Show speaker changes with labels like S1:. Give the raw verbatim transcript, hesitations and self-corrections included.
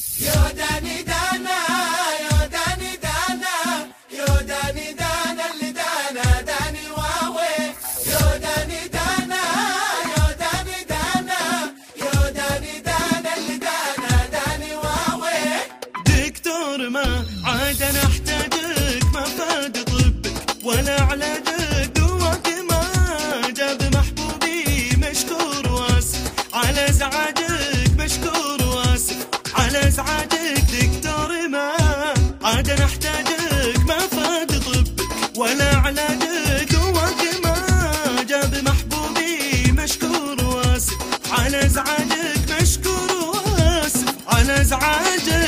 S1: يوداني دانا يوداني دانا يوداني دانا اللي دانا داني واوي يوداني دانا يوداني دانا يوداني دانا اللي دانا داني واوي.
S2: دكتور ما عاد انا احتاجك، ما فاد طبك ولا علاجك، دواك ما جاب محبوبي، مشكور واسف على ازعاجك، مشكور واسف على ازعاجك. دكتور ما عاد انا احتاجك، ما فاد طبك ولا علاجك، دواك ما جاب محبوبي، مشكور واسف على ازعاجك، مشكور واسف على ازعاجك.